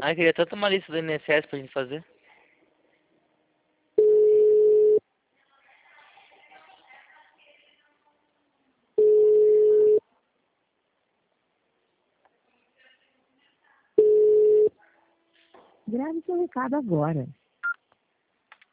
Ai, queria tanto uma lista do INSS pra gente fazer. Grave seu recado agora.